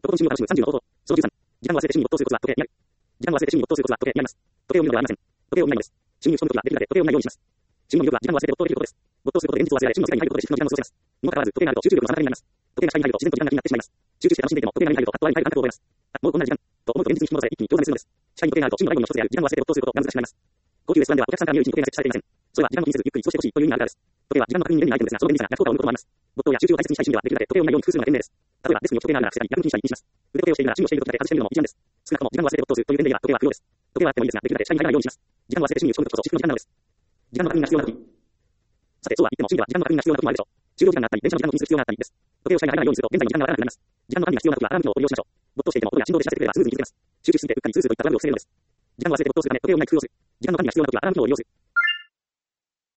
ところに収入を楽しむ30の方法。その13。時間を忘れて趣味に没頭することは時計にある。時間を忘れて趣味に没頭することは時計にあります。時計を見るのではありません。時計を見ないのです。収入を仕込むことができるので時計を見ないようにします。収入の魅力は時間を忘れて没頭できることです。没頭することで現実を忘れられ、真の世界に入ることで至福の時間を過ごせます。にもかかわらず、時計があると集中力の妨げになります。時計が視界に入ると自然と時間が気になってしまいます。集中して楽しんでいても時計が目に入ると、あっという間に入る感覚を覚えます。あ、もうこんな時間。と思うと現実に引き戻され、一気に興ざめするのです。視界に時計があると、真の第五の一つである時間を忘れて没頭することが難しくなります。高級レストランではお客さんから見る位置に時計が設置されていません。それは時間を気にせずゆっくり過ごしてほしいという意味があるからです。時計は時間の確認に便利なアイテムですが、その便利さが逆効果を生むこともあります。没頭や集中を大切にしたい心理はできるだけ時計を見ないように工夫するのが賢明です。例えば、デスクに時計があるなら伏せたり、逆に気にしたりにします。腕時計をしているなら趣味をしている時だけ外してみるのも一案です。少なくとも時間を忘れて没頭するという点で言えば時計は不要です。時計はあってもいいですが、できるだけ視界に入らないようにします。時間を忘れて趣味を仕込むことこそ至福の時間なのです。時間の確認が必要な時。さて、そうは言っても趣味では時間の確認が必要な時もあるでしょう。終了時間があったり、電車の時間を気にする必要があったりです。時計を視界に入らないようにすると、現在の時間がわからなくなります。時間の管理が必要な時はアラーム機能を利用しましょう。没頭していても音や振動で知らせてくれればスムーズに気づけます。集中しすぎてうっかりスースーといったトラブルを防げるのです。時間を忘れて没頭するため時計を見ない工夫をする。時間の管理が必要な時はアラーム機能を利用する。